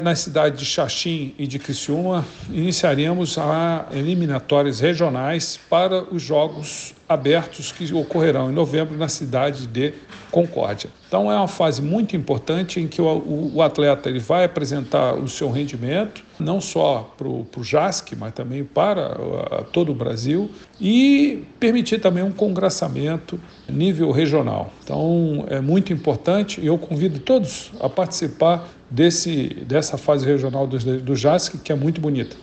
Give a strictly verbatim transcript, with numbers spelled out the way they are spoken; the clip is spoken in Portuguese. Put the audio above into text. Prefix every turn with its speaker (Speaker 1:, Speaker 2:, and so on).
Speaker 1: Na cidade de Xaxim e de Criciúma, iniciaremos as eliminatórias regionais para os Jogos Abertos que ocorrerão em novembro na cidade de Concórdia. Então é uma fase muito importante em que o, o atleta ele vai apresentar o seu rendimento, não só para o JASC, mas também para uh, todo o Brasil, e permitir também um congraçamento a nível regional. Então é muito importante e eu convido todos a participar desse, dessa fase regional do, do JASC, que é muito bonita.